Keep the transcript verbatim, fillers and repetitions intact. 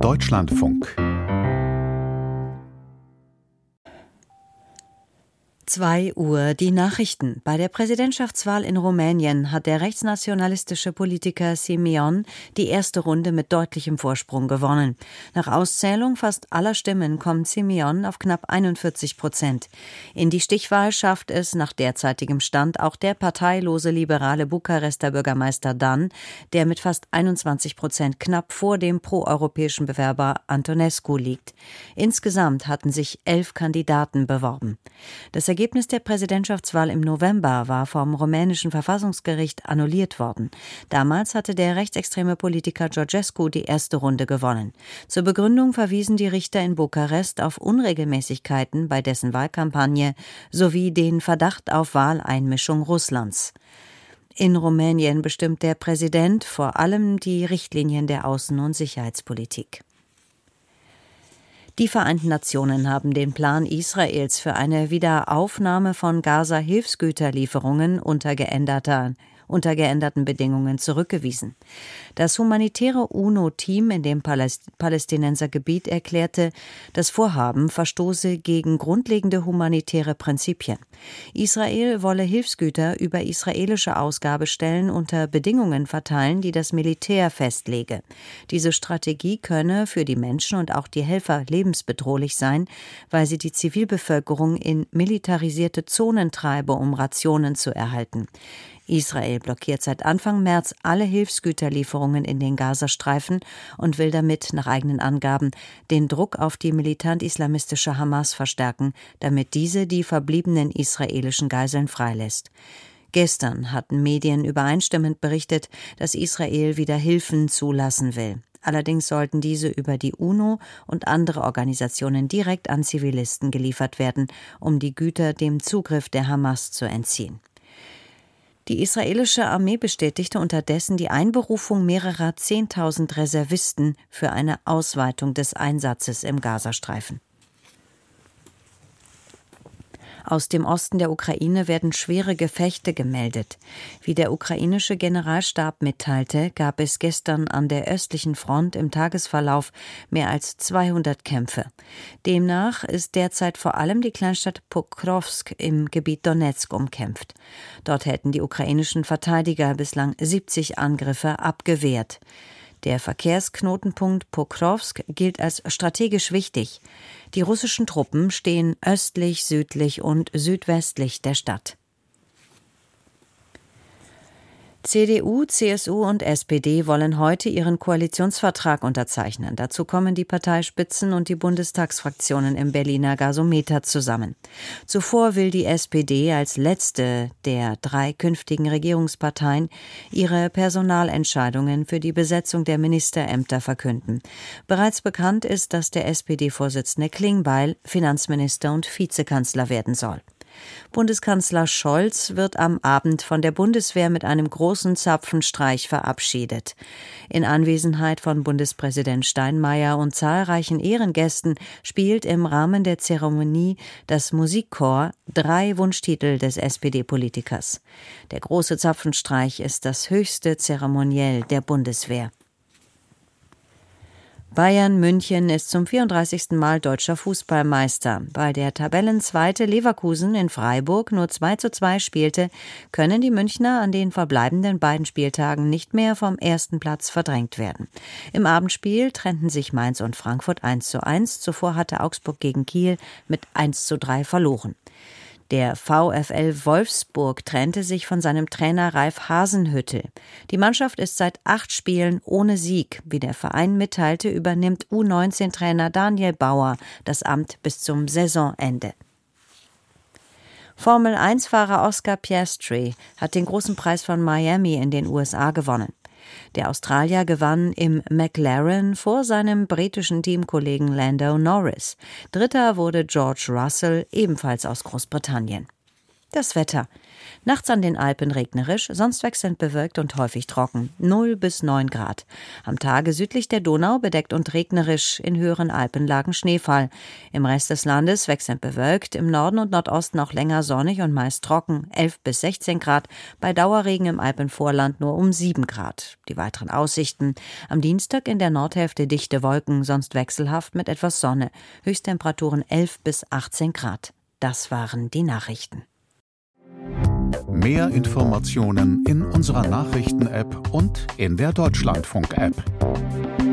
Deutschlandfunk. zwei Uhr, die Nachrichten. Bei der Präsidentschaftswahl in Rumänien hat der rechtsnationalistische Politiker Simeon die erste Runde mit deutlichem Vorsprung gewonnen. Nach Auszählung fast aller Stimmen kommt Simeon auf knapp einundvierzig Prozent. In die Stichwahl schafft es nach derzeitigem Stand auch der parteilose liberale Bukarester Bürgermeister Dan, der mit fast einundzwanzig Prozent knapp vor dem proeuropäischen Bewerber Antonescu liegt. Insgesamt hatten sich elf Kandidaten beworben. Das Ergebnis der Präsidentschaftswahl im November war vom rumänischen Verfassungsgericht annulliert worden. Damals hatte der rechtsextreme Politiker Georgescu die erste Runde gewonnen. Zur Begründung verwiesen die Richter in Bukarest auf Unregelmäßigkeiten bei dessen Wahlkampagne sowie den Verdacht auf Wahleinmischung Russlands. In Rumänien bestimmt der Präsident vor allem die Richtlinien der Außen- und Sicherheitspolitik. Die Vereinten Nationen haben den Plan Israels für eine Wiederaufnahme von Gaza-Hilfsgüterlieferungen unter geänderter unter geänderten Bedingungen zurückgewiesen. Das humanitäre UNO-Team in dem Paläst- Palästinensergebiet erklärte, das Vorhaben verstoße gegen grundlegende humanitäre Prinzipien. Israel wolle Hilfsgüter über israelische Ausgabestellen unter Bedingungen verteilen, die das Militär festlege. Diese Strategie könne für die Menschen und auch die Helfer lebensbedrohlich sein, weil sie die Zivilbevölkerung in militarisierte Zonen treibe, um Rationen zu erhalten. Israel blockiert seit Anfang März alle Hilfsgüterlieferungen in den Gazastreifen und will damit, nach eigenen Angaben, den Druck auf die militant-islamistische Hamas verstärken, damit diese die verbliebenen israelischen Geiseln freilässt. Gestern hatten Medien übereinstimmend berichtet, dass Israel wieder Hilfen zulassen will. Allerdings sollten diese über die UNO und andere Organisationen direkt an Zivilisten geliefert werden, um die Güter dem Zugriff der Hamas zu entziehen. Die israelische Armee bestätigte unterdessen die Einberufung mehrerer Zehntausend Reservisten für eine Ausweitung des Einsatzes im Gazastreifen. Aus dem Osten der Ukraine werden schwere Gefechte gemeldet. Wie der ukrainische Generalstab mitteilte, gab es gestern an der östlichen Front im Tagesverlauf mehr als zweihundert Kämpfe. Demnach ist derzeit vor allem die Kleinstadt Pokrovsk im Gebiet Donezk umkämpft. Dort hätten die ukrainischen Verteidiger bislang siebzig Angriffe abgewehrt. Der Verkehrsknotenpunkt Pokrovsk gilt als strategisch wichtig. Die russischen Truppen stehen östlich, südlich und südwestlich der Stadt. C D U, C S U und S P D wollen heute ihren Koalitionsvertrag unterzeichnen. Dazu kommen die Parteispitzen und die Bundestagsfraktionen im Berliner Gasometer zusammen. Zuvor will die S P D als letzte der drei künftigen Regierungsparteien ihre Personalentscheidungen für die Besetzung der Ministerämter verkünden. Bereits bekannt ist, dass der S P D-Vorsitzende Klingbeil Finanzminister und Vizekanzler werden soll. Bundeskanzler Scholz wird am Abend von der Bundeswehr mit einem großen Zapfenstreich verabschiedet. In Anwesenheit von Bundespräsident Steinmeier und zahlreichen Ehrengästen spielt im Rahmen der Zeremonie das Musikchor drei Wunschtitel des S P D-Politikers. Der große Zapfenstreich ist das höchste Zeremoniell der Bundeswehr. Bayern München ist zum vierunddreißigsten Mal deutscher Fußballmeister. Weil der Tabellenzweite Leverkusen in Freiburg nur zwei zu zwei spielte, können die Münchner an den verbleibenden beiden Spieltagen nicht mehr vom ersten Platz verdrängt werden. Im Abendspiel trennten sich Mainz und Frankfurt eins zu eins. Zuvor hatte Augsburg gegen Kiel mit eins zu drei verloren. Der VfL Wolfsburg trennte sich von seinem Trainer Ralf Hasenhüttl. Die Mannschaft ist seit acht Spielen ohne Sieg. Wie der Verein mitteilte, übernimmt U neunzehn Trainer Daniel Bauer das Amt bis zum Saisonende. Formel eins Fahrer Oscar Piastri hat den großen Preis von Miami in den U S A gewonnen. Der Australier gewann im McLaren vor seinem britischen Teamkollegen Lando Norris. Dritter wurde George Russell, ebenfalls aus Großbritannien. Das Wetter. Nachts an den Alpen regnerisch, sonst wechselnd bewölkt und häufig trocken. null bis neun Grad. Am Tage südlich der Donau bedeckt und regnerisch, in höheren Alpenlagen Schneefall. Im Rest des Landes wechselnd bewölkt, im Norden und Nordosten auch länger sonnig und meist trocken. elf bis sechzehn Grad, bei Dauerregen im Alpenvorland nur um sieben Grad. Die weiteren Aussichten. Am Dienstag in der Nordhälfte dichte Wolken, sonst wechselhaft mit etwas Sonne. Höchsttemperaturen elf bis achtzehn Grad. Das waren die Nachrichten. Mehr Informationen in unserer Nachrichten-App und in der Deutschlandfunk-App.